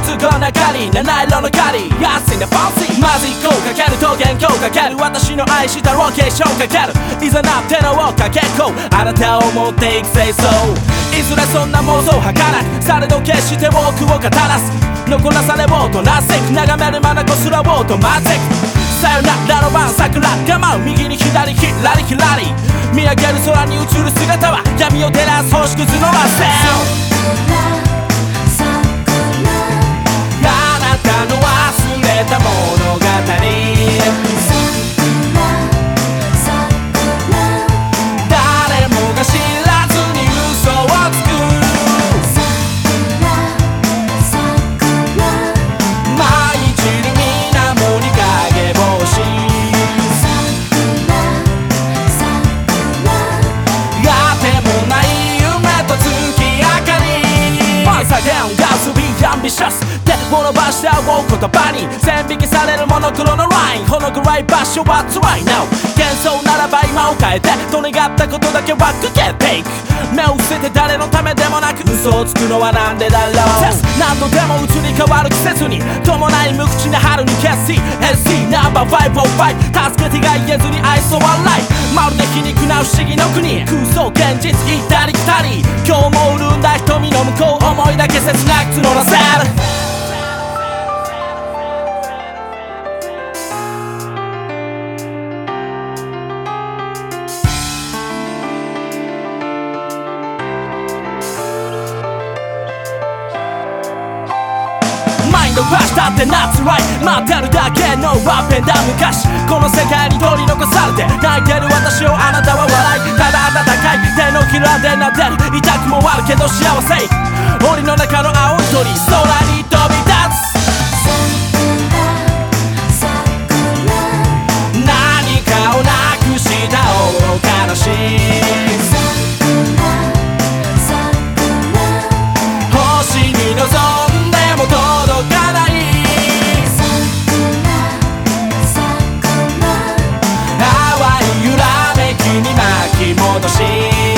こなかり七色の狩り安いなファンシーまず1個かけると元気をかける私の愛したロケーションかけるいざなってのをかけっこあなたを持っていく清掃いずれそんな妄想はかなくされど決して多くを語らす残らされようとなせく眺める眼すらおうとまぜくさよならの晩桜が舞う右に左ひらりひらり見上げる空に映る姿は闇を照らす星屑のラッセンあなたの忘れた物語誰もが知らずに嘘をつく舞い散る水面に影星あてもない夢と月明かりパンサーダウンガスビーアンビシャス手を伸ばして会おう言葉に線引きされるモノクロのラインほの暗い場所は辛い now 幻想ならば今を変えてと願ったことだけはくけていく目を伏せて誰のためでもなく嘘をつくのはなんでだろう何度でも移り変わる季節に伴い無口な春に決意 SC ナンバー505助けてが言えずに愛想笑いまるで皮肉な不思議の国空想現実行ったり来たり今日も潤んだ瞳の向こう思いだけ切なく募らせる伸ばしたって夏ライ待ってるだけのワッペンだ昔この世界に取り残されて泣いてる私をあなたは笑いただ温かい手のひらで撫でる痛くもあるけど幸せ檻の中の青い鳥空に飛び立つ何かをなくした愚かなし星に望んでも届かない淡い揺らめきに巻き戻し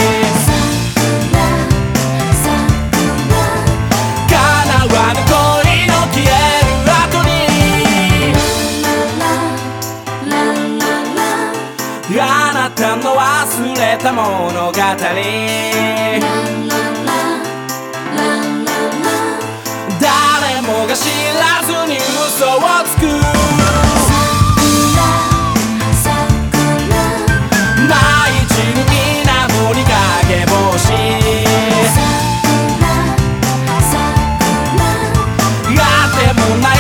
叶わぬ恋の消える後にあなたの忘れた物語誰もが知らずに嘘をつく舞い散る水面に影星あてもない